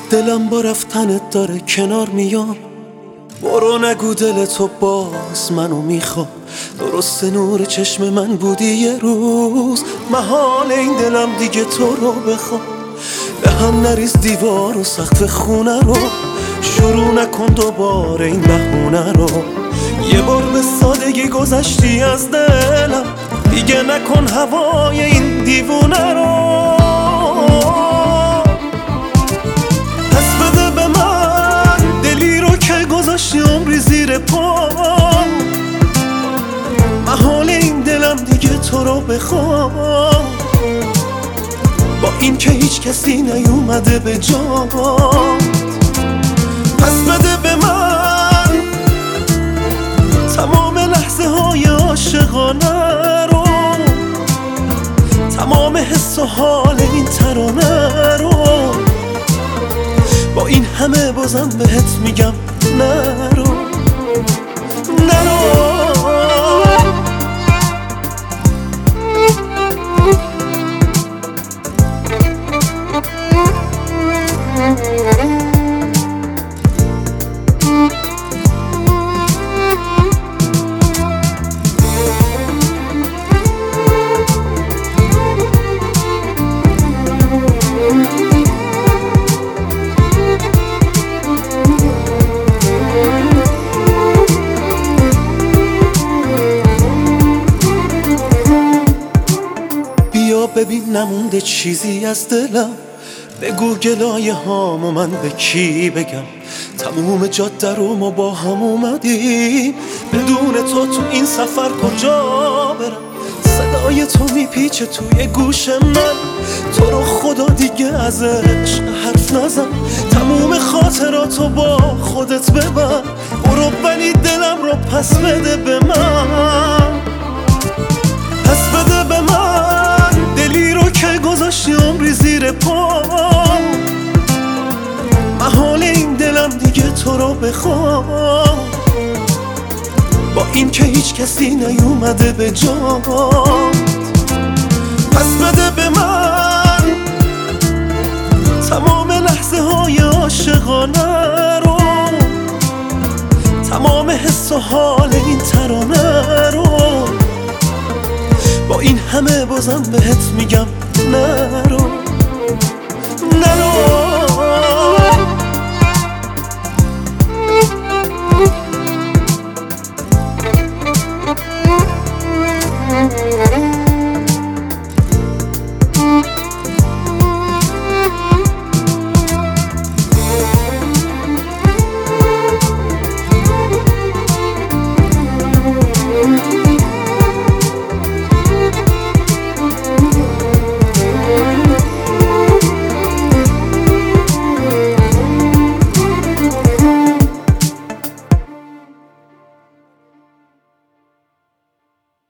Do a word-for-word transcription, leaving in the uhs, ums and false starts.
دلم با رفتنت داره کنار میام، برو نگو دل تو باز منو میخواد. درست نور چشم من بودی یه روز، محال این دلم دیگه تو رو بخواد. به هم نریز دیوار و سقف خونه رو، شروع نکن دوباره این بهونه رو. یه بار به سادگی گذشتی از دلم، دیگه نکن هوای این دیوونه رو. پس بده به من دلی رو که گذاشتی عمری زیر پام، محال این دلم دیگه تو رو بخوام. با این که هیچ کسی نیومده به جام، پس بده به من تمام لحظه های عاشقانه رو، تمام حس و حال این ترانه رو. با این همه بازم بهت میگم نرو نرو. بیا ببین نمونده چیزی از دلم، بگو گلایه هامو من به کی بگم. تموم جاده رو ما با هم اومدیم، بدون تو تو این سفر کجا برم. صدای تو میپیچه توی گوش من، تو رو خدا دیگه از عشق حرف نزن. تموم خاطراتو با خودت ببر، برو ولی دلم رو پس بده به من. پس بده به من دلی رو که گذاشتی عمری زیر پام، محال این دلم دیگه تو رو بخوام. با این که هیچ کسی نیومده به جام، پس بده به من تمام لحظه های عاشقانه رو، تمام حس و حال این ترانه رو. با این همه بازم بهت میگم نرو